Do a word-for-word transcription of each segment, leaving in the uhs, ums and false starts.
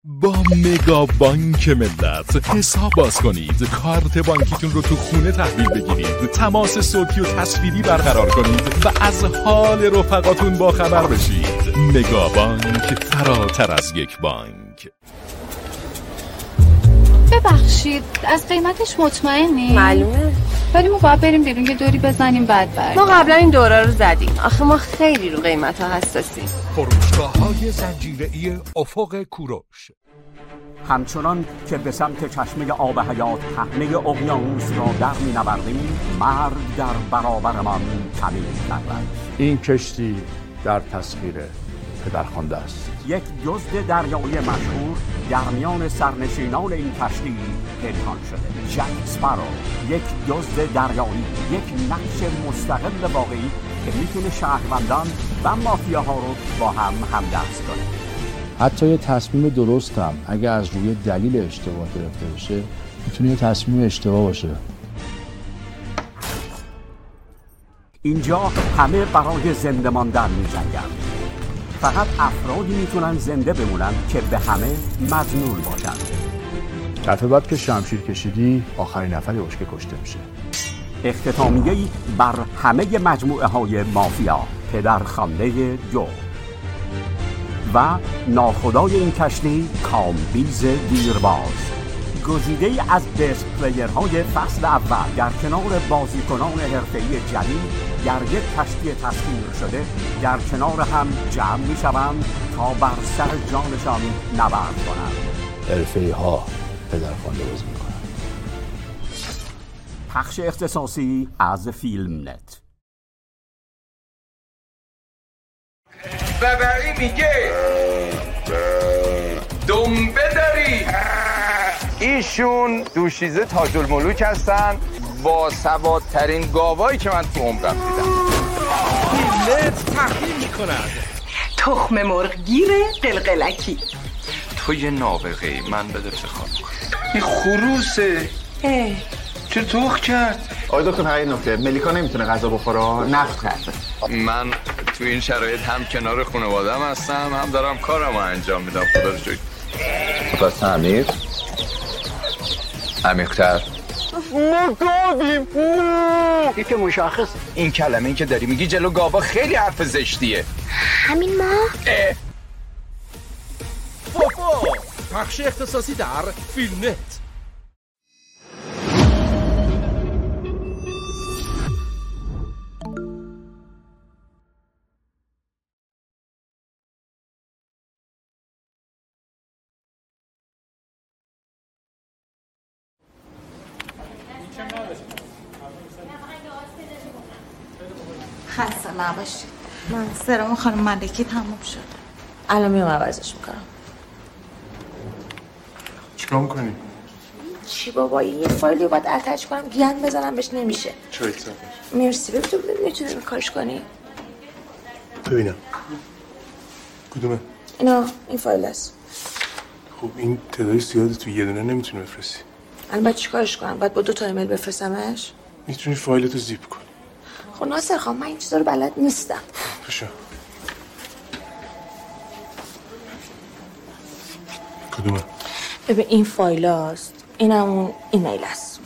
با مگا بانک ملت حساب باز کنید، کارت بانکیتون رو تو خونه تحویل بگیرید، تماس صوتی و تصویری برقرار کنید و از حال رفقاتون با خبر بشید. مگا بانک، فراتر از یک بانک. ببخشید از قیمتش مطمئنی؟ معلومه، ولی ما باید بریم بیرون یه دوری بزنیم بعد برگردیم. ما قبلا این دورا رو زدیم. آخه ما خیلی رو قیمت ها حساسیم. فروشگاه‌های زنجیره‌ای افق کوروش. همچنان که به سمت چشمه آب حیات پهنه اقیانوس را در می‌نوردیم، مرگ در برابرمان کمی می‌شود. این کشتی در تسخیر پدرخوانده است. یک دزد دریایی مشهور در میان سرنشینان این کشتی پنهان شده. جک اسپارو، یک دزد دریایی، یک نقش مستقل واقعی که میتونه شهروندان و مافیاها رو با هم همدست کنه. حتی یه تصمیم درست هم اگه از روی دلیل اشتباه گرفته بشه میتونه یه تصمیم اشتباه باشه. اینجا همه برای زنده ماندن می‌جنگن. فقط افرادی میتونن زنده بمونن که به همه مظنون باشن. دفعه بعد که شمشیر کشیدی آخرین نفری باش که کشته میشه. اختتامیه‌ای بر همه مجموعه های مافیا، پدرخوانده دو و ناخدای این کشتی کامبیز دیرباز، گزیده از بست پلیرهای فصل اول در کنار بازیکنان حرفه‌ای جلیل در یک کشتی تسخیر شده در کنار هم جمع می شوند تا بر سر جانشان نبرد کنند. حرفه‌ای ها پدرخوانده بازی می کنند. پخش اختصاصی از فیلم نت. ببری میگه دنبه داری. ایشون دوشیزه تاج الملوک هستن، با سوادترین گاوایی که من تو عمرم دیدم. فیلمت تقدیم میکند تخم مرغ گیره قلقلکی. تو یه نابغه ای، من بده افتخار میکنم. این خروسه اه چه توخ کرد؟ آقای دکتر هر نکته ملیکا نمیتونه غذا بخوره، نفت کرده. من تو این شرایط هم کنار خانواده‌ام هستم، هم دارم کارمو انجام میدم. خدا رو شکر. پس عمیق عمیق‌تر ما گاویم. این که مشخص. این کلمه این که داری میگی جلو گاوا خیلی حرف زشتیه. همین ما؟ بابا پخش اختصاصی در فیلم نت. خسته نباشید. من سرم خانم ملکی تموم شد. الان میام عوضش میکنم. چیکار میکنی؟ چی بابا، یه فایلی باید اتچ کنم گند بزنم بهش نمیشه. چای صافش. مرسی. ببین تو میتونی این کارش کنی؟ ببینم کدومه؟ اینا این فایل است. خب این تعدادی زیاده، تو یه دونه نمیتونی بفرستی. الان باید چیکارش کنم؟ باید با دو تا ایمیل بفرستمش؟ میتونی فایلتو زیپ کنی. خب ناصر خان، من این چیزا رو بلد نیستم. بشو. کدومه؟ ببین این فایل هست، این همون ایمیل هست.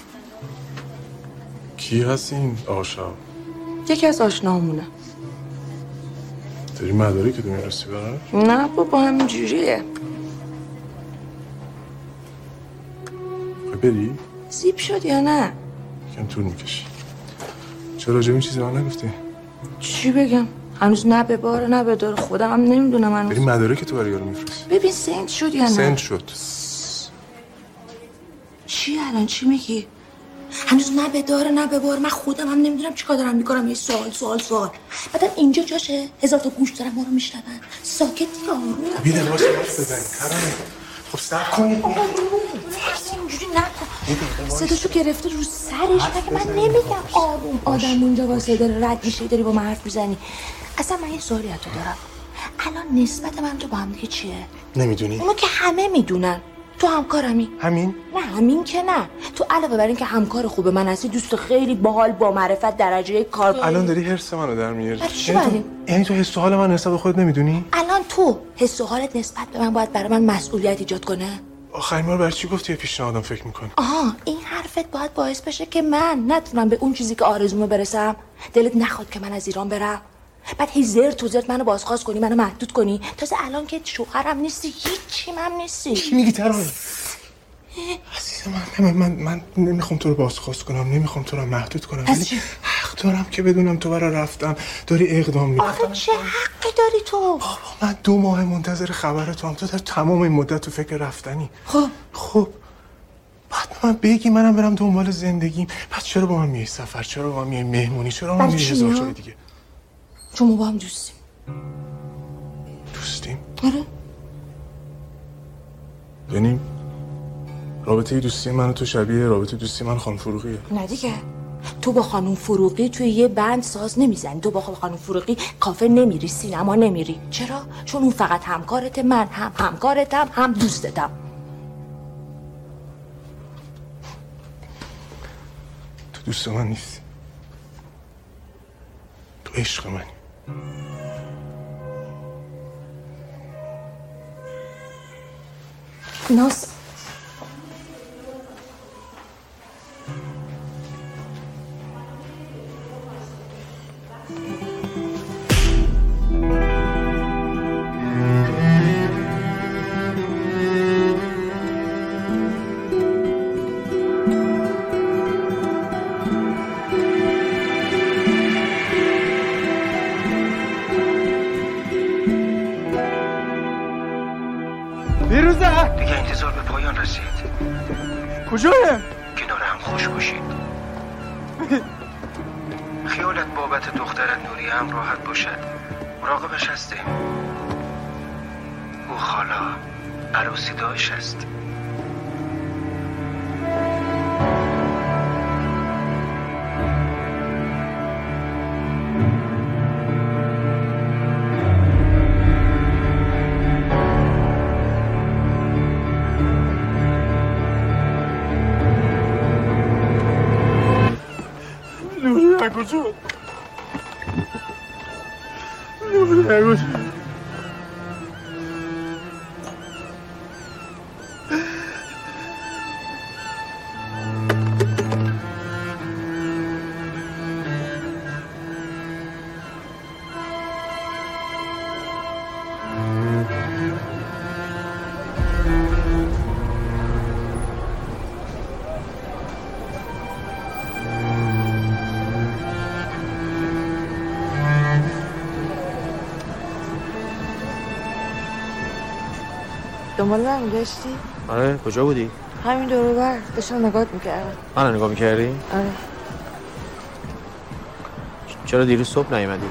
کی هست این آشا؟ یکی از آشناهامونه. داری مداری که تو میرسی برای؟ نه بابا همین جوریه. بری؟ زیپ شد یا نه؟ کم طول میکشی. چرا راجع به این چیزی من نگفتی؟ چی بگم؟ هنوز نه به بار نه به دار، خودم هم نمیدونم هنوز. بری مداره که تو برای یارو میفرستی. ببین سنت شد یا نه؟ سنت شد. چی الان چی میگی؟ هنوز نه به دار نه به بار، من خودم هم نمیدونم چیکار دارم میکنم. یه سوال سوال سوال بعدم اینجا جاشه هزار تا گوش دارم ما رو میشنون. ساکت دیگه، آروم بیده باشه باش بزنی ترانه. خب سب کنید اینجوری نکن. صداشو گرفته رو سرش. مگه من نمیگم آروم؟ آدم اونجا واسه داره رد میشه داری با من حرف میزنی. اصلا من یه سوالی از تو دارم. الان نسبت من تو با هم دیگه چیه؟ نمیدونی؟ اونو که همه میدونن. تو همکارمی. همین؟ نه همین که نه. تو علاوه بر این که همکار خوب من هستی، دوست خیلی باحال با معرفت درجه کار. الان داری حرس منو در میاری. چی یعنی, یعنی تو حس و حال من نسبت به خودت نمیدونی؟ الان تو حس و حالت نسبت به من باید برای من مسئولیت ایجاد کنه؟ آخرین بار برای چی گفتی یه پیشنهادم فکر میکنی؟ آها، این حرفت باید باعث بشه که من نتونم به اون چیزی که آرزومه برسم. دلت نخواد که من از ایران برم. بعد هی زر تو زرت منو بازخواست کنی، منو محدود کنی. تازه الان که شوهرم نیستی، هیچی هم نیستی. چی میگی ترانه؟ عزیز من من من, من نمیخوام تو رو بازخواست کنم، نمیخوام تو رو محدود کنم، ولی حق دارم که بدونم تو برای رفتن داری اقدام میکنی. آخه چه حقی داری تو؟ بابا من دو ماه منتظر خبر تو هم، تو در تمام این مدت تو فکر رفتنی. خب خب بعد من بگی منم برم دنبال زندگیم. بعد چرا با من میای سفر؟ چرا با من میای مهمونی؟ چرا با من میای هزار جای دیگه؟ چون ما با هم دوستیم. دوستیم؟ آره. یعنی رابطه دوستی من و تو شبیه رابطه دوستی من خانم فروغیه؟ نه دیگه. تو با خانم فروغی توی یه بند ساز نمیزنی. تو با خانم فروغی کافه نمیری، سینما نمیری. چرا؟ چون اون فقط همکارت، من هم همکارتم هم دوستتم. تو دوست من نیستی، تو عشق منی. ناز دیروزه دیگه انتظار به پایان رسید. کجایه؟ کنار هم خوش باشید. خیالت بابت دخترت نوری هم راحت باشد. مراقبش هستیم. او خالا عروسی داشت هست. کجا؟ نوری کجا؟ دنبال من میگشتی؟ آره کجا بودی؟ همین دورو بر داشتم نگاهت میکردم. منو نگاه میکردی؟ آره. چرا دیروز صبح نیومدی؟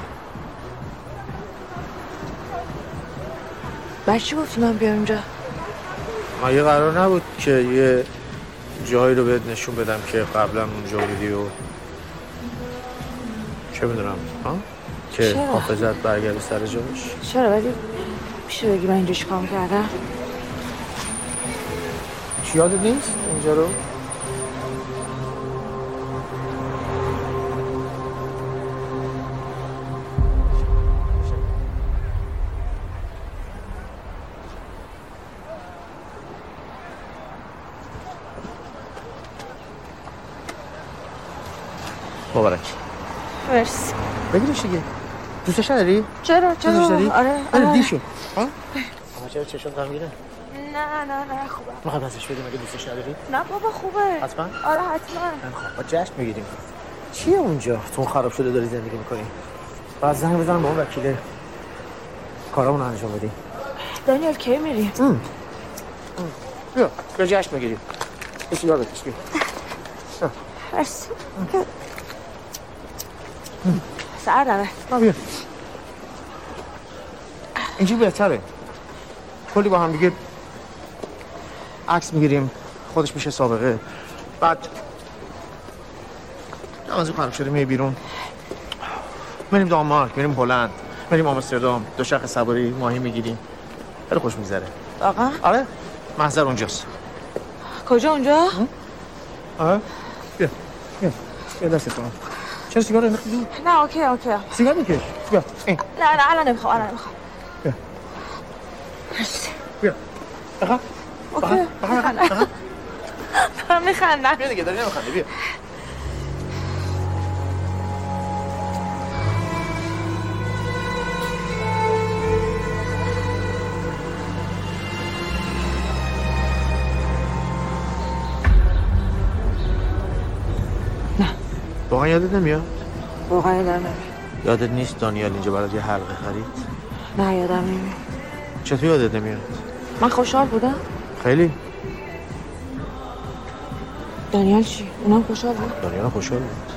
برای چی گفتی من بیام اینجا؟ مگه قرار نبود که یه جایی رو بهت نشون بدم که قبلا اونجا بودی و چه میدونم ها؟ که حافظت برگرده سر جاش؟ چرا ولی میشه بگی من اینجا چیکار کردم؟ چی یادت نیست اینجا رو؟ مبارک. مرسی. بگیرش دیگه. دوستش نداری؟ چرا؟ چرا؟ دوستش داری؟ آره. آره دیشو. ها؟ اما چرا چشم دارم میره؟ نه نه نه خوبه. میخواد ازش بگیم اگه دوستش نداری؟ نه بابا خوبه. حتما؟ آره حتما. خب با جشن میگیریم. چیه اونجا؟ تو خراب شده داری زندگی میکنی؟ بعد زنگ بزنم با اون وکیل کارامون انجام بدیم. دانیال کی میری؟ بیا بیا جشن میگیریم. یه سیگار بکش بیا. مرسی. سردمه. نه بیا. اینجوری بهتره. کلی با هم دیگه عکس میگیریم، خودش میشه سابقه. بعد از اون خراب شده میای بیرون، میریم دانمارک، میریم هلند، میریم آمستردام، دوچرخه سواری ماهی میگیریم. خیلی خوش میگذره. واقعا؟ آره محضر اونجاست. کجا اونجا؟ آه بیا بیا بیا دستت کنم. چرا سیگار نمیخوای؟ نه اوکی اوکی. سیگار میکش. بیا این. نه نه الان نمیخوام الان نمیخوام. بیا. بیا. آها. اوکی. آها. دارم میخندم. بیا دیگه داری نمیخندی بیا. واقعا یادت نمیاد؟ واقعا یادم نمیاد. یادت نیست دانیال اینجا برات یه حلقه خرید؟ نه یادم نمیاد. چطور یادت نمیاد؟ من خوشحال بودم؟ خیلی. دانیال چی؟ اونم خوشحال بود؟ دانیال خوشحال بود.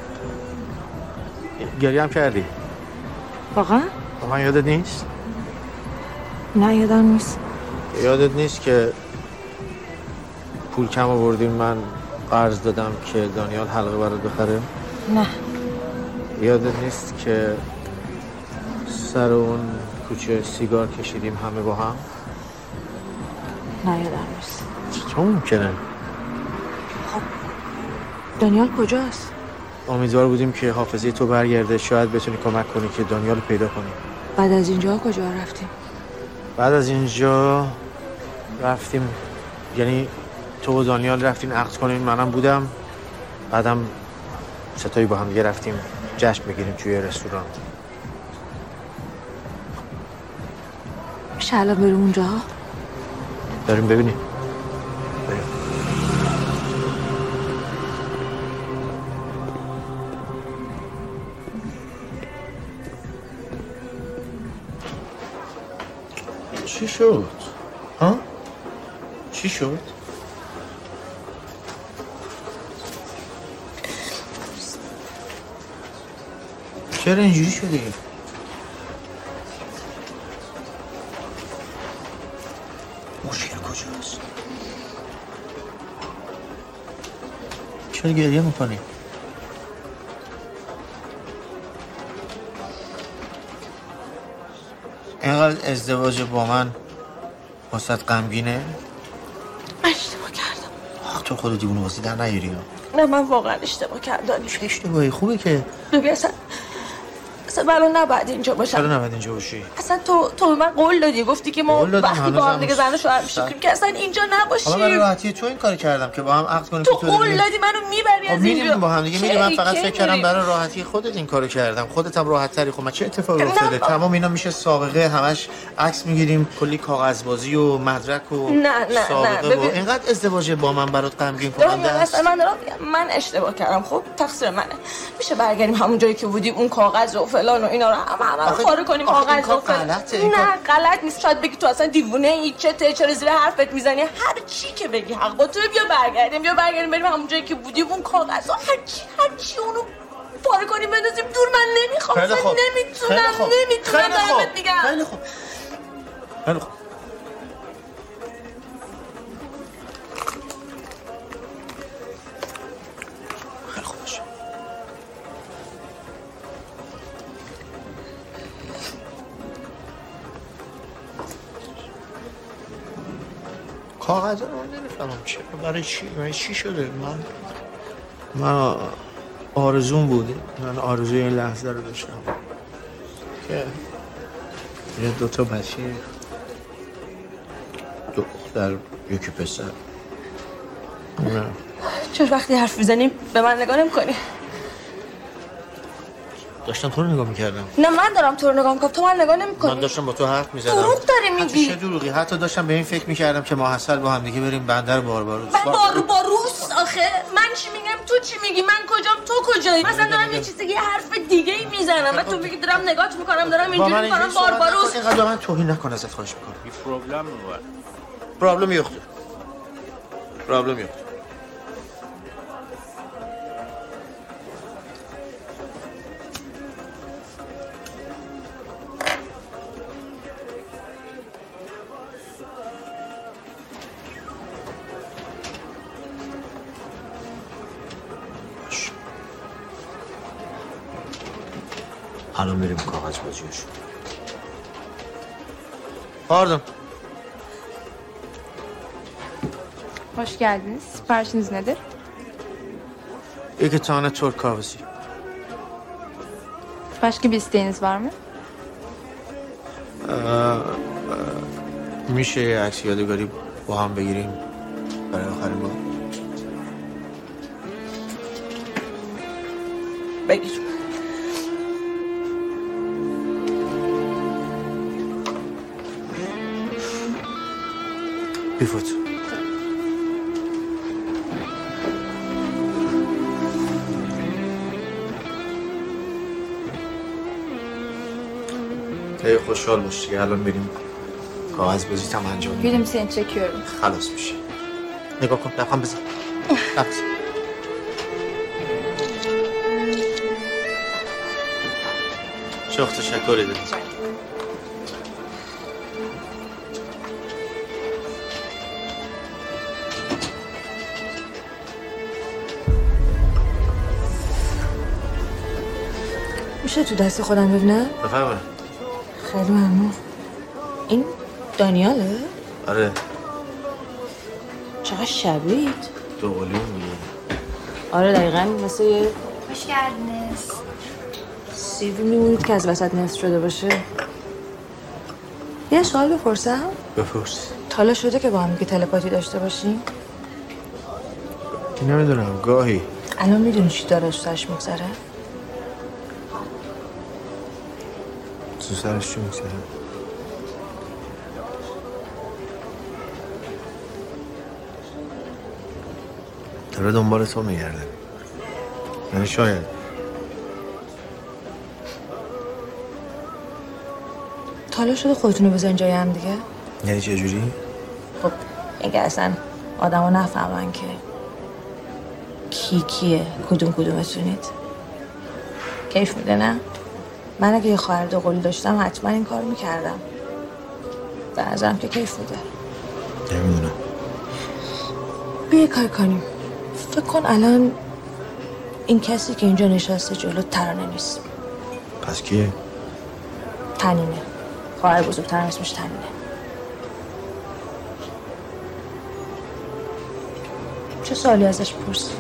گریه هم کردی؟ واقعا؟ واقعا یادت نیست؟ نه یادم نیست. یادت نیست که پول کم آوردیم من قرض دادم که دانیال حلقه برات بخره؟ نه. یادت نیست که سر اون کوچه سیگار کشیدیم همه با هم؟ نه یادم نیست. چطور ممکنه؟ خب دانیال کجاست؟ امیدوار بودیم که حافظه تو برگرده، شاید بتونی کمک کنی که دانیال رو پیدا کنی. بعد از اینجا کجا رفتیم؟ بعد از اینجا رفتیم، یعنی تو و دانیال رفتین عقد کنین، منم بودم، بعدم ستایی با هم دیگه رفتیم جشن بگیریم توی رستوران. میشه الان بریم اونجا؟ داریم ببینیم. بریم. چی شد؟ ها؟ چی شد؟ چرا اینجوری شده؟ مشکل کجاست؟ چرا گریه میکنی؟ اینقدر ازدواج با من واسه غمگینه؟ اشتباه کردم. آخ تو خود دیوونه واسه در نیاری. نه من واقعا اشتباه کردم. چه اشتباهی؟ خوبه که ببین اصلا اصلا الان نباید اینجا باشم. چرا نباید اینجا باشی؟ اصلا تو تو به من قول دادی، گفتی که ما وقتی با هم دیگه زن و شوهر میشیم که اصلا اینجا نباشیم. حالا برای راحتی تو این کارو کردم که با هم عقد کنیم. تو قول دادی منو میبری از اینجا. میریم با هم دیگه میریم. من فقط فکر کردم برای راحتی خودت این کارو کردم. خودت هم راحت تری. خب من چه اتفاقی افتاده؟ تمام اینا میشه سابقه، همش عکس میگیریم، کلی کاغذبازی و مدرک و نه نه سابقه نه و اینقدر ازدواج با من برات غمگین کننده است. اصلا من دارم من اشتباه کردم. خب تقصیر منه. میشه برگردیم همون جایی که بودیم، اون کاغذ و فلان و اینا رو همه رو پاره کنیم. کاغذ و فلان. نه غلط نیست. شاید بگی تو اصلا دیوونه ای، چته، چرا زیر حرفت میزنی؟ هر چی که بگی حق با تو. بیا برگردیم بیا برگردیم بریم همون جایی که بودیم، اون کاغذ و هر چی هر چی اونو پاره کنیم بندازیم دور. من نمیخوام. خیلی خوب. نمیتونم نمیتونم برات میگم. خیلی خوب. خیلی خوب. خیلی خوب باشه. کاغذ رو نمیفهمم چه برای چی برای چی شده. من من آرزوم بوده، من آرزوی این لحظه رو داشتم که یه دوتا بچه، دو دختر یکی پسر. نه چرا وقتی حرف میزنیم به من نگاه نمی‌کنی؟ داشتم تو رو نگاه میکردم. نه من دارم تو رو نگاه میکنم، تو من نگاه نمی‌کنی. من داشتم با تو حرف میزدم. دروغ داری میگی. چه دروغی؟ حتی داشتم به این فکر میکردم که ما حسل با هم دیگه بریم بندر بارباروس. من بارو باروس آخه من چی میگم تو چی میگی؟ من کجام تو کجایی؟ مثلا دارم یه چیزی یه حرف دیگه ای میزنم و تو میگی دارم نگاهت میکنم دارم اینجوری میکنم بارباروس. اینقدر من توهین نکن، ازت خواهش میکنم. یه پروبلم بود. پروبلم یخته. پروبلم یخته. الان بریم کاغذ بازیش. پاردون Hoş geldiniz. Siparişiniz nedir? İki tane Türk kahvesi. Başka bir isteğiniz var mı? میشه یه عکس یادگاری با هم بگیریم برای آخرین بار؟ بگیر. بیفوت. خیلی خوشحال باشی. الان بریم کاغذ بازی هم انجام میدیم. Film seni çekiyorum. خلاص میشه. نگاه کن لبخند بزن. لبخند. çok teşekkür ederim. میشه تو دست خودم ببینم؟ بفرمایید. خیلی ممنون. این دانیاله؟ آره. چقدر شبیه‌اید. دوقلو میگه. آره دقیقاً مثل یه Hoş geldiniz. سیبی میمونید که از وسط نصف شده باشه. یه سوال بپرسم؟ بپرس. حالا شده که با هم دیگه تلپاتی داشته باشیم؟ نمیدونم گاهی. الان میدونی چی داره تو سرش میگذره؟ تو سرش چی میگذره؟ داره دنبال تو میگرده. یعنی شاید حالا شده خودتونو بزنین جای هم دیگه؟ یعنی چه جوری؟ خب اگه اصلا آدم ها نفهمن که کی کیه کدوم کدومتونید کیف میده نه؟ من اگه یه خواهر دوقلو داشتم حتما این کار میکردم. در نظرم که کیف میده. نمیدونم. بیا کار کنیم. فکر کن الان این کسی که اینجا نشسته جلو ترانه نیست. پس کیه؟ تنینه. خواهر بزرگتر اسمش تنینه. چه سوالی ازش بپرسی؟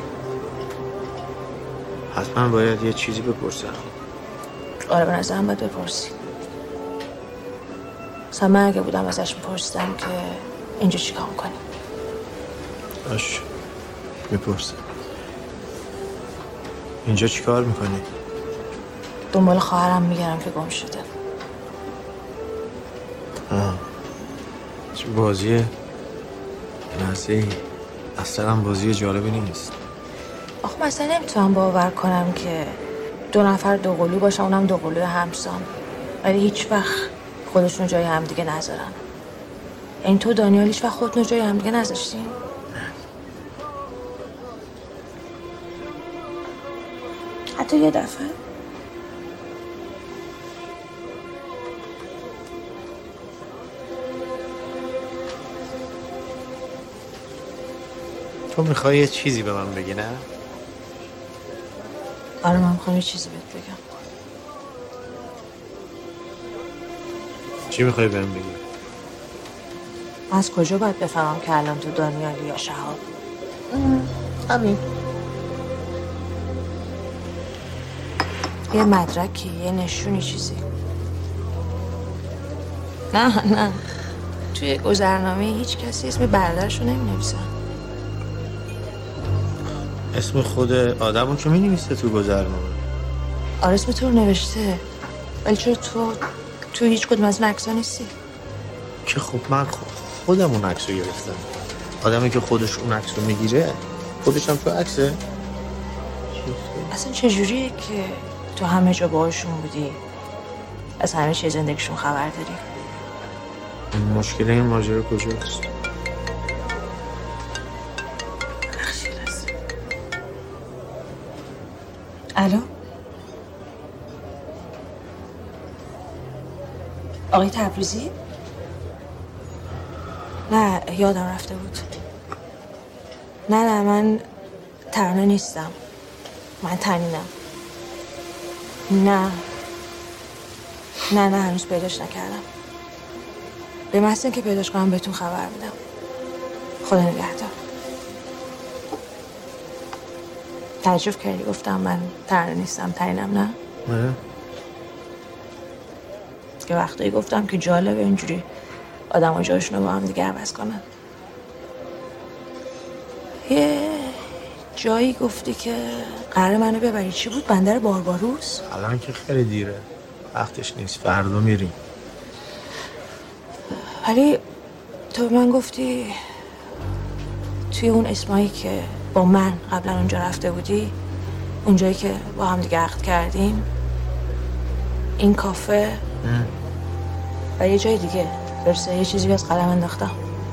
حتما باید یه چیزی بپرسم. آره به نظرم باید بپرسی. مثلا من اگه بودم ازش میپرسیدم که اینجا چی کار میکنی؟ باش بپرسم. اینجا چی کار میکنی؟ دنبال خواهرم میگردم که گم شده. آه. چه بازی مزه‌ای. اصلا بازی جالبی نیست. آخه مثلا نمیتونم باور کنم که دو نفر دوقلو باشن اونم دوقلوی همسان ولی هیچ وقت خودشون جای همدیگه نذارن. این تو دانیال هیچ وقت خودتون جای همدیگه نذاشتین؟ حتی یه دفعه؟ تو میخوای یه چیزی به من بگی نه؟ آره من میخوام یه چیزی بهت بگم. چی میخوای بهم بگی؟ از کجا باید بفهمم که الان تو دانیالی یا شهاب؟ همین. یه مدرکی، یه نشونی چیزی. نه نه توی گذرنامه هیچ کسی اسم برادرشو نمی‌نویسن. اسم خود آدمو که می‌نویسه تو گذرنامه. آره اسم تو رو نوشته ولی چرا تو تو هیچ کدوم از این عکس‌ها نیستی؟ که خب من خودم اون عکسو گرفتم. آدمی که خودش اون عکسو میگیره خودش هم تو عکسه. اصلا چجوریه که تو همه جا باهاشون بودی از همه چیز زندگیشون خبر داری؟ مشکل این ماجرا کجاست؟ الو آقای تبریزی؟ نه یادم رفته بود. نه نه من ترانه نیستم. من تنینم. نه نه نه هنوز پیداش نکردم. به محض اینکه پیداش کنم بهتون خبر میدم. خدا نگهدار. تعجب کردی گفتم من تنها نیستم، تنینم نه؟ آره. که وقتایی گفتم که جالبه اینجوری آدم ها جاشون رو با هم دیگه عوض کنن. یه جایی گفتی که قرار منو ببری، چی بود؟ بندر بارباروس؟ الان که خیلی دیره، وقتش نیست، فردا میریم. ولی تو من گفتی توی اون اسمایی که با من قبلا اونجا رفته بودی، اونجایی که با هم دیگه عقد کردیم، این کافه ام. و یه جای دیگه درسته یه چیزی از قلم انداختم.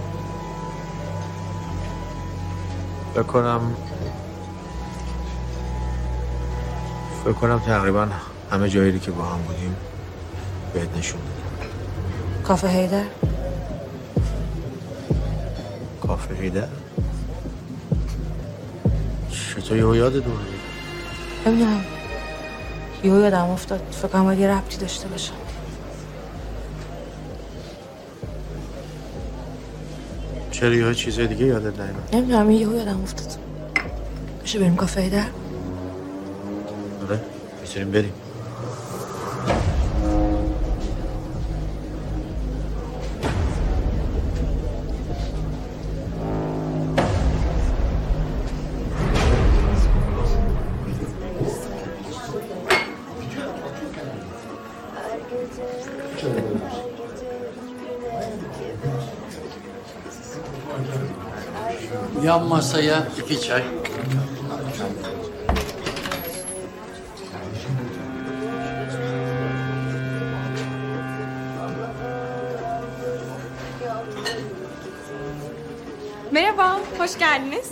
فکر کنم فکر کنم تقریبا همه جایی که با هم بودیم بهت نشون دادم. کافه هیدر؟ کافه هیدر؟ چطور یهو یادت اومد؟ نمیدونم، یهو یادم افتاد. فکر کنم باید یه ربطی داشته باشه. چرا یهو چیزای دیگه یادت نیومد؟ نمیدونم، یهو یادم افتاد. بشه بریم کافه هیدر؟ آره میتونیم بریم. Ya masaya iki çay. Merhaba, hoş geldiniz.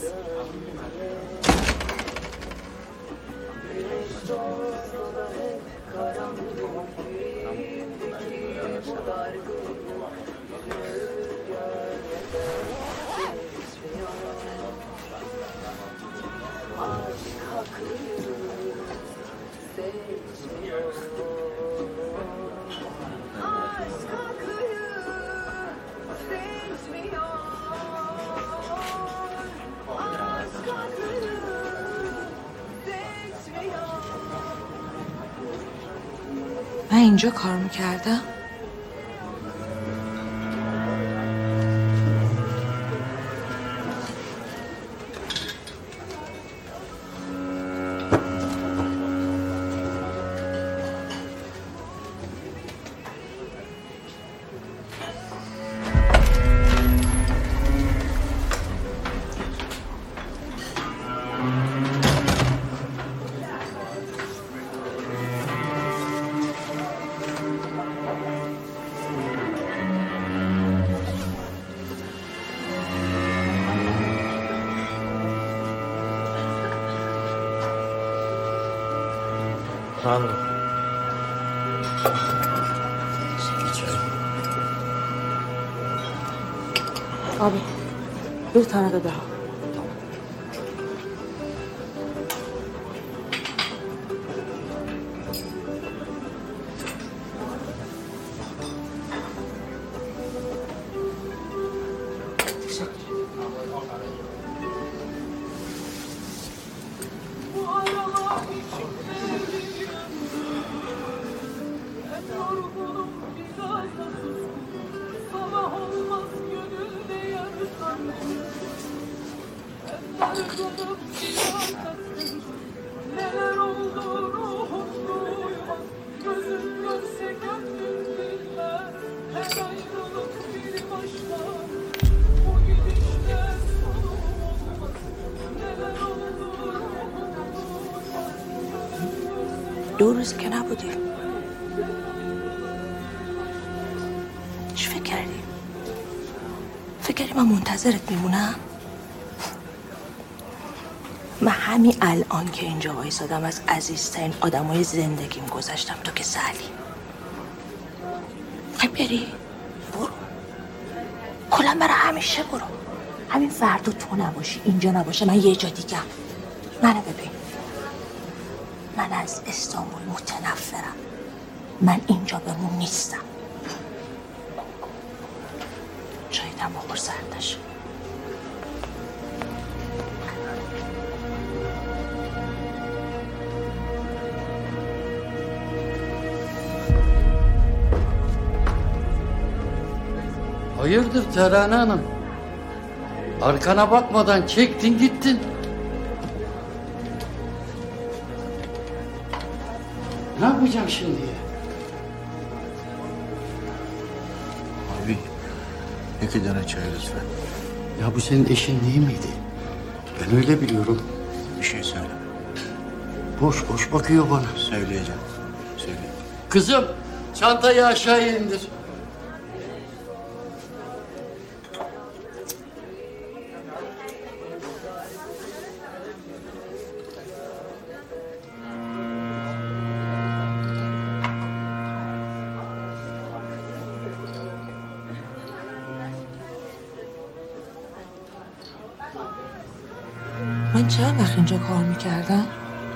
من اینجا کار میکردم؟ من آبی دو تانه داده ها. دو روز که نبودی. چی فکر کردی؟ فکر کردی من منتظرت میمونم؟ من همین الان که اینجا وایسادم از عزیزترین آدمای زندگیم گذشتم، تو که سالی. خیلی بری؟ برو. کلا برای همیشه برو. همین فردا تو نباشی، اینجا نباشه، من یه جا دیگه. منو ببین. من از استانبول متنفرم. من اینجا بمون نیستم. شایدم بخور سردش. Hayırdır Terane Hanım? Arkana bakmadan çektin gittin. Ne yapacağım şimdi? Abi, iki tane çay lütfen. Ya bu senin eşin değil miydi? Ben öyle biliyorum. Bir şey söyle. Boş boş bakıyor bana. Söyleyeceğim. Söyle. Kızım, çantayı aşağıya indir. من چند وقت اینجا کار میکردم؟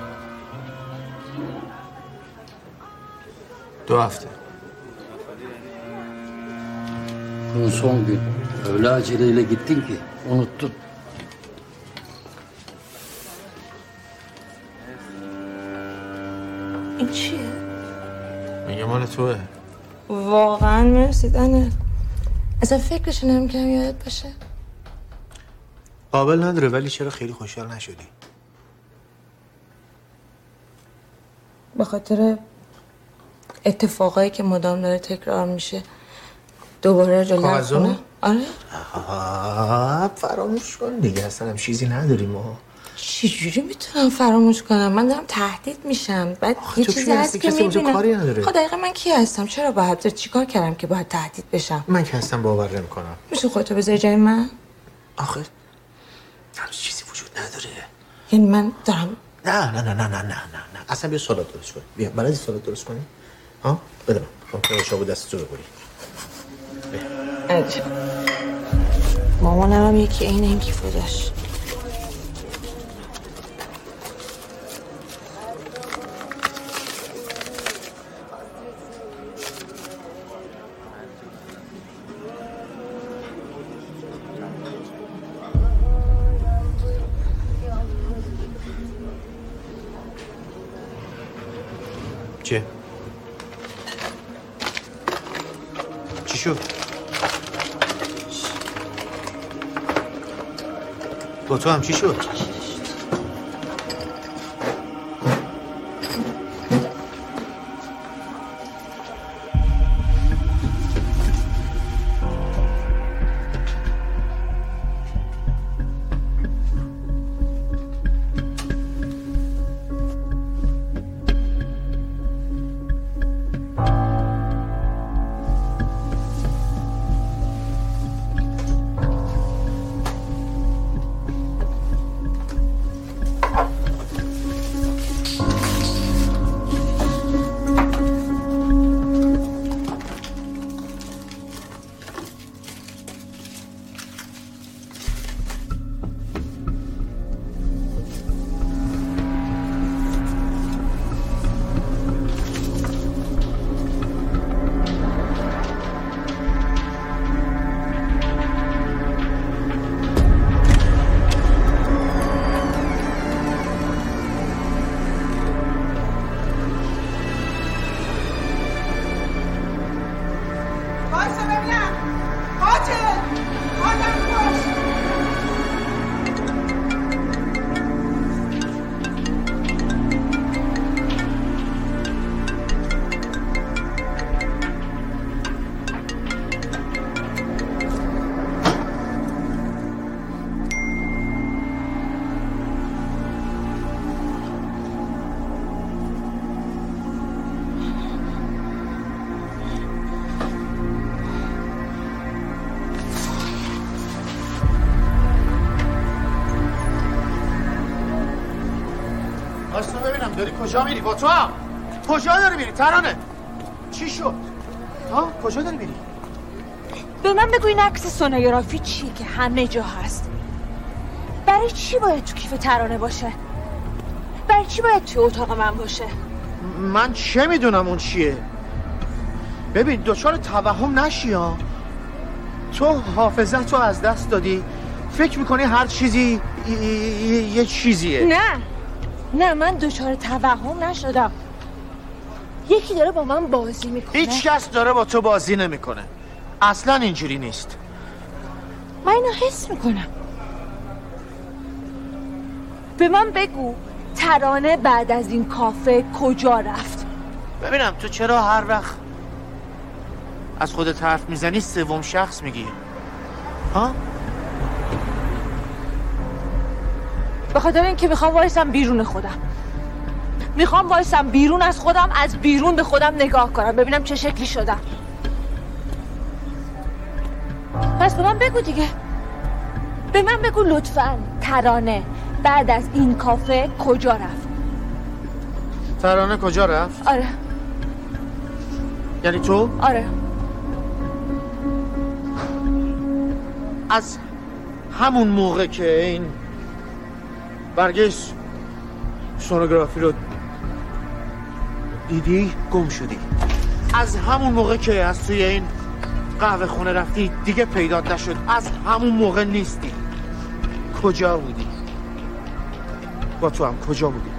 دو hafta. Bu son gün. Öyle aceleyle gittin ki unuttun. این چیه؟ میگه مال توه. واقعا مرسی دنه. اصلا فکرش نمی‌کردم یادت باشه. قابل نداره ولی چرا خیلی خوشحال نشدی؟ به خاطر اتفاقایی که مدام داره تکرار میشه دوباره جلو خونه. آره آه فراموش کن دیگه، اصلا هم چیزی نداریم ما. چجوری میتونم فراموش کنم؟ من دارم تهدید میشم. بعد یه چیزی هست که میبینم. خب دقیقا من کی هستم؟ چرا باید چیکار کردم که باید تهدید بشم؟ من که هستم باور نمیکنم. میشه خودتو بذاری جای من؟ آخه همچین چیزی وجود نداره. یعنی من دارم نه نه نه نه نه نه نه نه اصلا بیا سالاد درست کن. بیا بلدی سالاد درست کنی؟ ها بده من. خب تو شابو دستتو ببری. عجب. مامانم هم یکی عین این کیفو داشت. چیه؟ چی شد؟ با تو هم چی شد؟ داری کجا میری با تو هم؟ کجا داری میری ترانه؟ چی شد؟ ها؟ کجا داری میری؟ به من بگو این عکس سونوگرافی چیه که همه جا هست؟ برای چی باید تو کیف ترانه باشه؟ برای چی باید تو اتاق من باشه؟ من چه میدونم اون چیه؟ ببین دچار توهم نشی ها. تو حافظت تو از دست دادی، فکر میکنی هر چیزی یه چیزیه. نه نه من دچار توهم نشدم. یکی داره با من بازی میکنه. هیچ کس داره با تو بازی نمیکنه. اصلا اینجوری نیست. من اینو حس میکنم. به من بگو ترانه بعد از این کافه کجا رفت؟ ببینم تو چرا هر وقت از خودت حرف میزنی سوم شخص میگی؟ ها؟ به خاطر اینکه میخوام وایسم بیرون خودم. میخوام وایسم بیرون از خودم، از بیرون به خودم نگاه کنم ببینم چه شکلی شدم. پس به من بگو دیگه. به من بگو لطفاً ترانه بعد از این کافه کجا رفت؟ ترانه کجا رفت؟ آره. یعنی تو؟ آره. از همون موقع که این برگه سونوگرافی رو دیدی گم شدی. از همون موقع که از توی این قهوه خونه رفتی دیگه پیدات نشد. از همون موقع نیستی. کجا بودی؟ با تو هم کجا بودی؟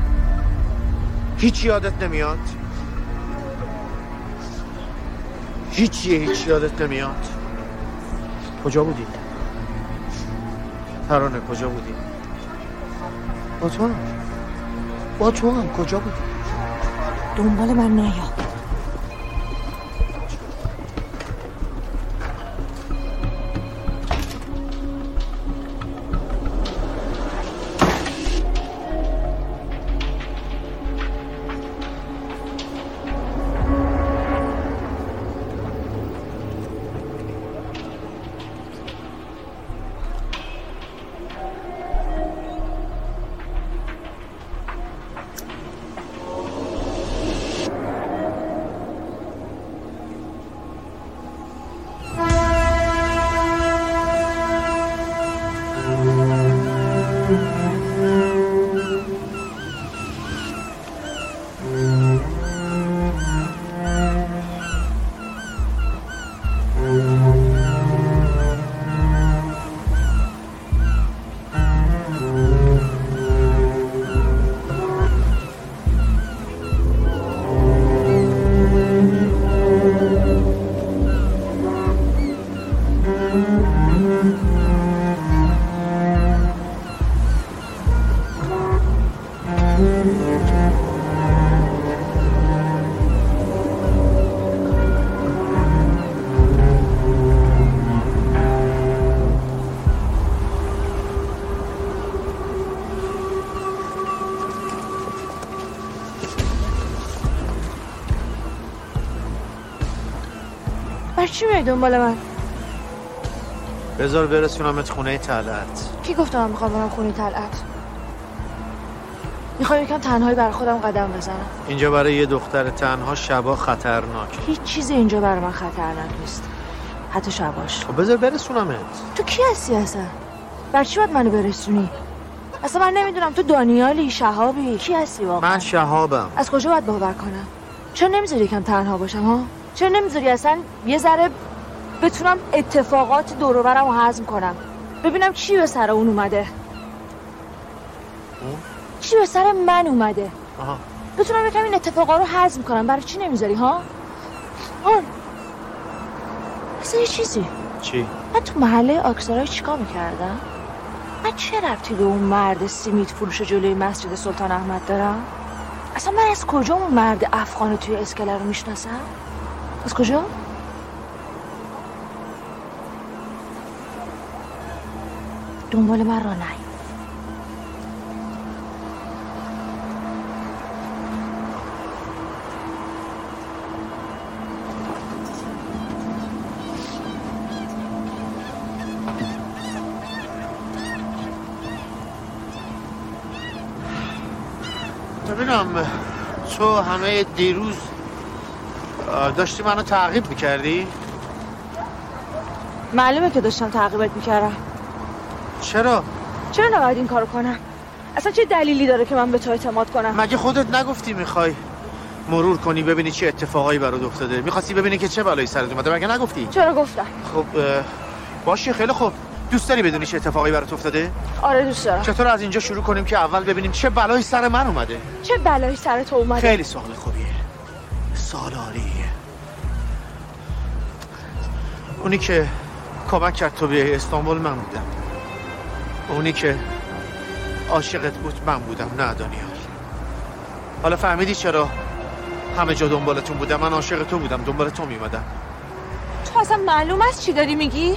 هیچ یادت نمیاد؟ هیچیه هیچ یادت نمیاد؟ کجا بودی؟ ترانه کجا بودی؟ با تو هم با تو هم کجا بودی؟ دنبال من نیا. چی میای دنبال من؟ بذار برسونمت خونه طلعت. کی گفت من میخوام برم خونه طلعت؟ میخوام یکم تنهایی برای خودم قدم بزنم. اینجا برای یه دختر تنها شبا خطرناکه. هیچ چیزی اینجا برای من خطرناک نیست، حتی شباش. خب بذار برسونمت. تو کی هستی اصلا؟ برای چی باید منو برسونی؟ اصلا من نمیدونم تو دانیالی، شهابی، کی هستی واقعا؟ من شهابم. از کجا باید باور کنم؟ چرا نمیذاری یکم تنها باشم ها؟ چرا نمیذاری اصلا یه ذره بتونم اتفاقات دور و برم رو هضم کنم، ببینم چی به سر اون اومده؟ چی به سر من اومده؟ آها. بتونم یکم این اتفاقا رو هضم کنم. برای چی نمیذاری ها؟ آن اصلا یه چیزی. چی؟ من تو محله آکسارای چیکار میکردم؟ من چه ربطی به اون مرد سیمیت فروش جلوی مسجد سلطان احمد دارم؟ اصلا من از کجا اون مرد افغان توی اسکله رو میشناسم؟ از کجا؟ دنبال من را نی. ببینم تو همه دیروز داشتی منو تعقیب میکردی؟ معلومه که داشتم تعقیبت میکردم. چرا؟ چرا نباید این کارو کنم؟ اصلا چه دلیلی داره که من به تو اعتماد کنم؟ مگه خودت نگفتی میخوای مرور کنی ببینی چه اتفاقایی برات افتاده؟ میخواستی ببینی که چه بلایی سرت اومده، مگه نگفتی؟ چرا گفتم؟ خب باشه خیلی خوب. دوست داری بدونی چه اتفاقایی برات افتاده؟ آره دوست دارم. چطور از اینجا شروع کنیم که اول ببینیم چه بلایی سر من اومده؟ چه بلایی سر تو اومده؟ خیلی سوال خوبیه. سوال عالیه. اونی که کمک کرد تو بیای استانبول من بودم. اونی که عاشقت بود من بودم، نه دانیال. حالا فهمیدی چرا همه جا دنبالتون بودم؟ من عاشق تو بودم، دنبال تو میمدم. تو اصلا معلوم است چی داری میگی؟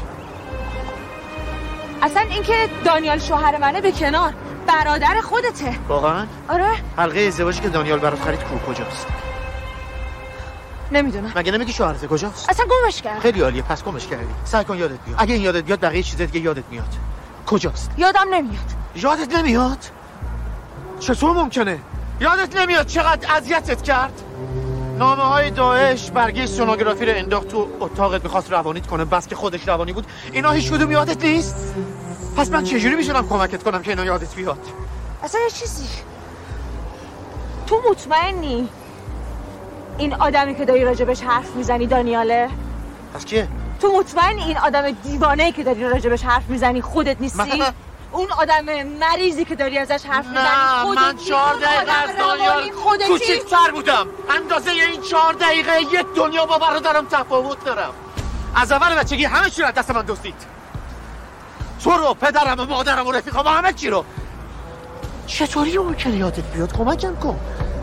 اصلا اینکه دانیال شوهر منه به کنار، برادر خودته. واقعا؟ آره. حلقه ازدواجی که دانیال برات خرید کو کجاست؟ نمیدونم. مگه نمیگی شوهرت کجاست؟ اصلا گمش کرد. خیلی عالیه، پس گمش کردی. سعی کن یادت بیاد. اگه این یادت بیاد بقیه چیز دیگه یادت میاد. کجاست؟ یادم نمیاد. یادت نمیاد؟ چطور ممکنه؟ یادت نمیاد چقدر اذیتت کرد؟ نامه های داعش، برگه سونوگرافی رو انداخت تو اتاقت، میخواست روانیت کنه، بس که خودش روانی بود. اینا هیچ کدوم یادت نیست؟ پس من چجوری میشونم کمکت کنم که اینا یادت بیاد؟ اصلا یه چیزی، تو مطمئنی این آدمی که داری راجبش حرف میزنی دانیاله؟ پس کیه؟ تو مطمئنی این آدم دیوانه‌ای که داری راجبش حرف میزنی خودت نیستی؟ من... اون آدم مریضی که داری ازش حرف میزنی خودت؟ نه، من چهار دقیقه از دانیال کوچکتر بودم. اندازه این چهار دقیقه یک دنیا با برادرم تفاوت دارم. از اول بچگی همه چی رو از دست من دزدید. تو رو، پدرم و مادرم و رفیقام و همه چی رو. چطوری ممکنه یادت بیاد؟ کمکم کن.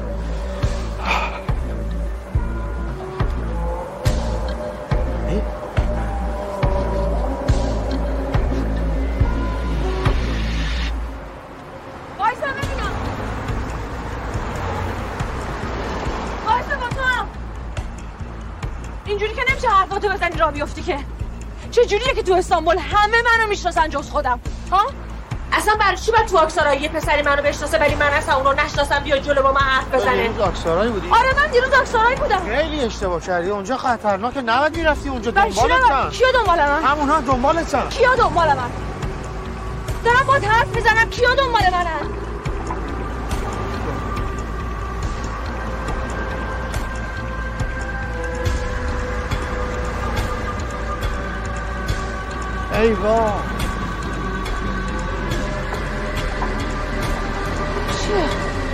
وایسا ببینم. وایسا با تو. اینجوری که نمیشه حرفاتو بزنی را بیفتی که. چجوریه که تو استانبول همه منو میشناسن جز خودم؟ ها؟ اصلا برای چی باید تو آکسارایی یه پسری منو بشناسه ولی من اصلا اونو نشناسم بیا جلو با من حرف بزنه؟ دیروز آکسارایی بودی؟ آره من دیروز آکسارایی بودم. خیلی اشتباه کردی، اونجا خطرناکه، نباید میرفتی اونجا. دنبالتن. کیا دنبال من؟ همونها دنبالتن. کیا دنبال من؟ دارم باهات حرف میزنم، کیا دنبال منن؟ ای وای. چیه؟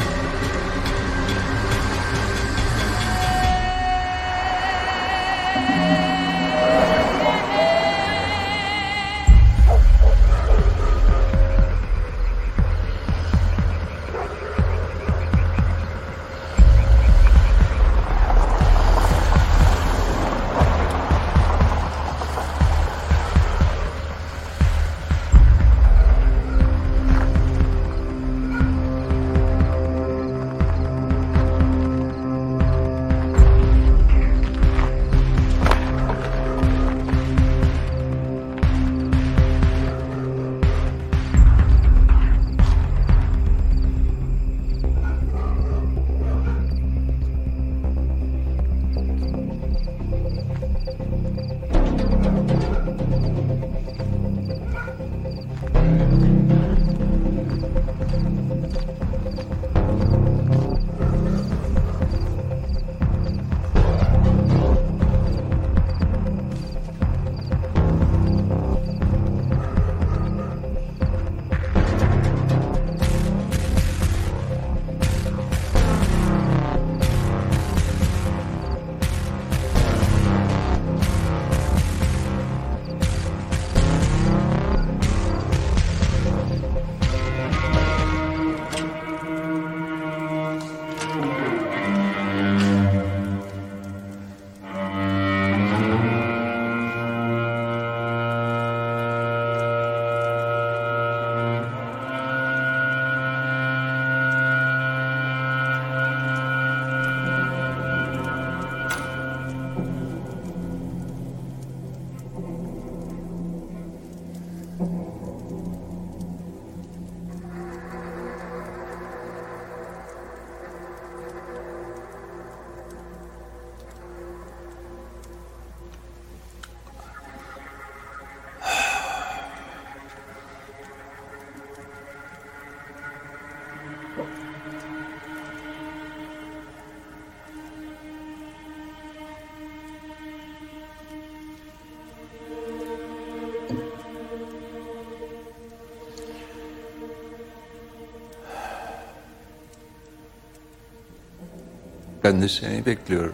Ben de seni bekliyordum.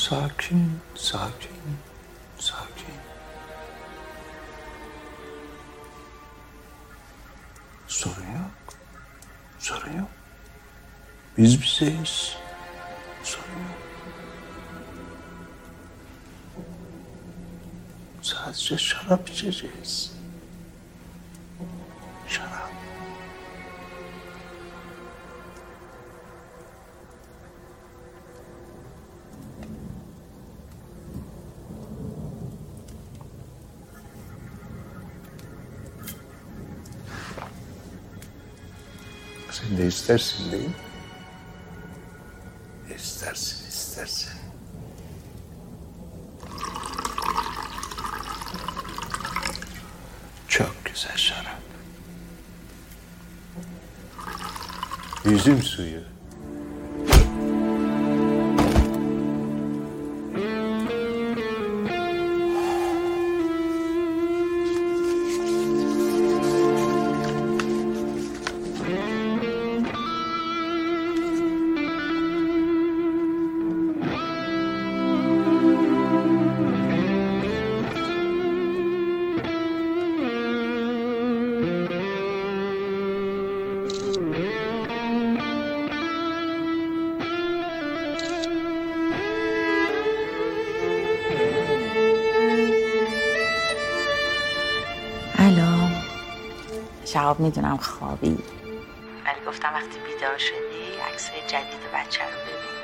Sakin, sakin, sakin. Sorun yok. Sorun yok. Biz bizeyiz. Sorun yok. Sadece şarap içeceğiz. Şarap. Sen de istersin değil mi? İstersin, istersin. Çok güzel şarap. Üzüm suyu. جواب میدونم خوابی، ولی گفتم وقتی بیدار شدی عکسای جدید بچه رو ببین.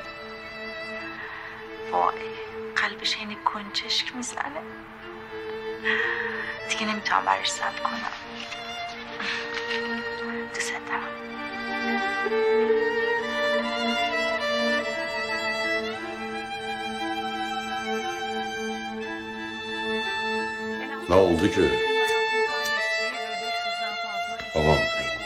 وای قلبش اینی کنچشک میزنه، دیگه نمیتونم برش صبر کنم. دوست دارم. Ne oldu ki? Tamam.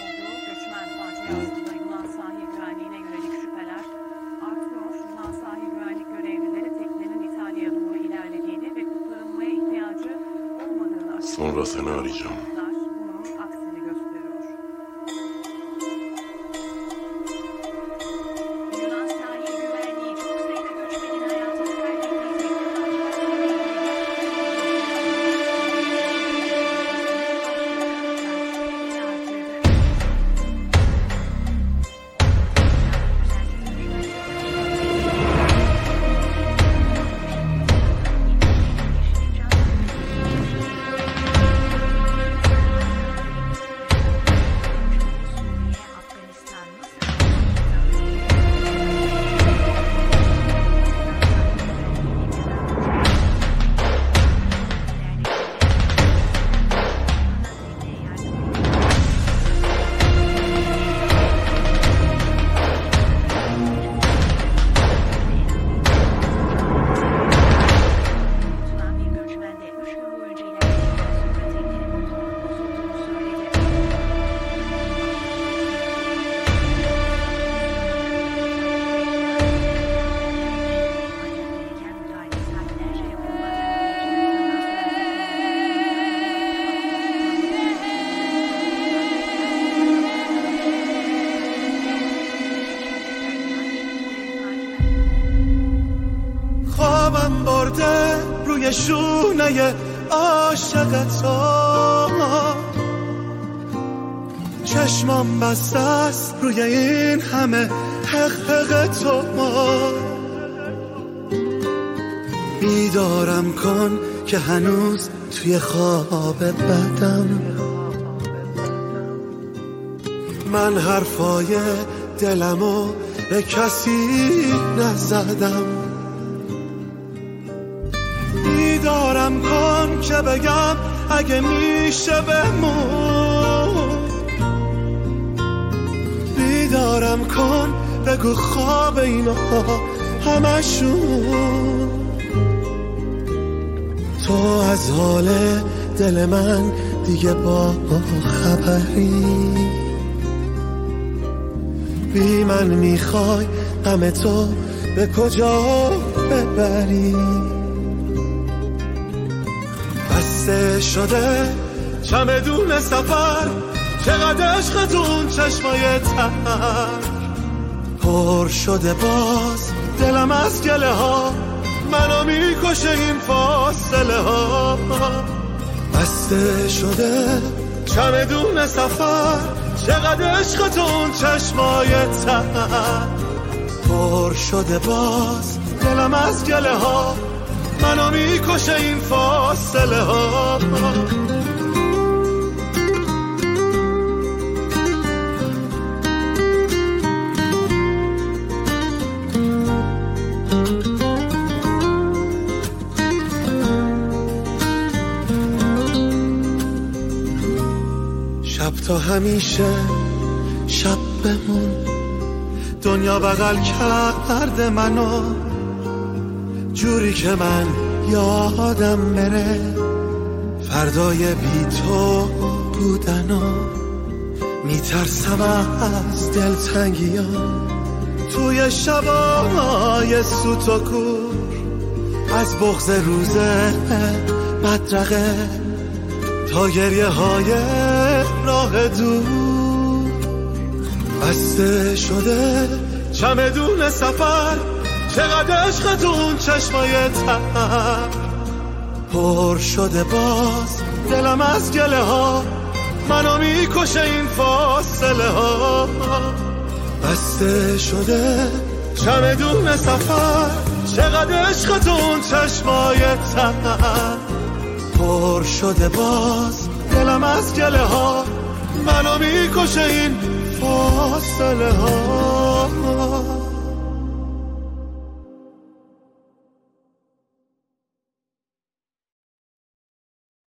Sonra seni arayacağım. شونه عاشق تو چشمام بسته است روی این همه حق حق تو بیدارم کن که هنوز توی خواب بدم من حرفای دلمو به کسی نزدم بیدارم کن که بگم اگه میشه بمون بیدارم کن بگو خواب اینا همشون تو از حال دل من دیگه با خبری بی من میخوای غم تو به کجا ببری بسته شده چمدون سفر چقدر عشقتون چشمای تر پر شده باز دلم از گله ها منو میکشه این فاصله ها. بسته شده چمدون سفر، چقدر عشق تو اون چشمای تر. پر شده باز دلم از گله ها، منو میکشه این فاصله ها. شب تا همیشه شب بمون، دنیا بغل کرده منو جوری که من یادم بره فردای بی تو بودنو. میترسم از دلتنگی ها توی شبای سوت و کور، از بغض روز بدرقه تا گریه های راه دور. بسته شده چمدون سفر، چقدر عشق تو اون چشمای تر. پر شده باز دلم از گله ها، منو میکشه این فاصله ها. بسته شده چمدون سفر، چقدر عشق تو اون چشمای تر. پر شده باز دلم از گله ها، منو میکشه این فاصله ها.